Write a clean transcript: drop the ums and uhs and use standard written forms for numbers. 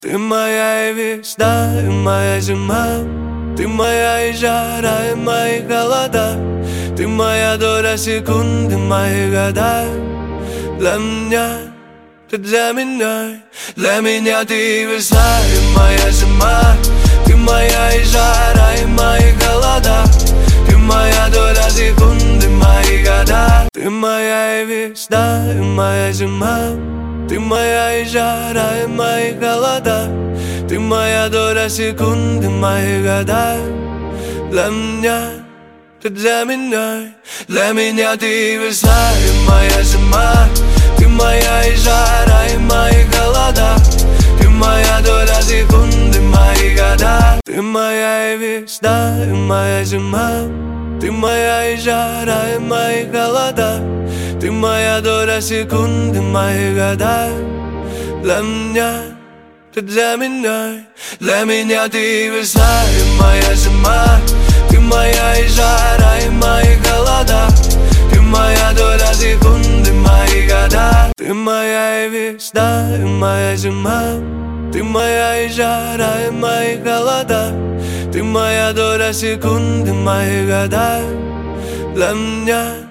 Ты моя и весна, и моя зима. Ты моя и жара, и мои холода. Ты моя доля секунды, мои года. Для меня, ты для меня. Для меня ты весна, и моя зима. Ты моя и жара, и мои холода. Ты моя доля секунды, мои года. Ты моя и весна, и моя зима. Ты моя и жара, и мои холода. Ты моя доля секунды, мои года. Для меня, ты для меня. Для меня ты весна, и моя зима. Ты моя и жара, и мои холода. Ты моя доля секунды, мои года. Ты моя и весна, и моя зима. Ты моя и жара, и мои холода. Ты моя доля секунды, мои года. Для меня, ты для меня. Для меня ты весна, и моя зима. Ты моя и жара, и мои холода. Ты моя доля секунды, мои года. Ты моя и весна, и моя зима. Ты моя и жара, и мои холода. Ты моя доля секунды, мои года. Для меня.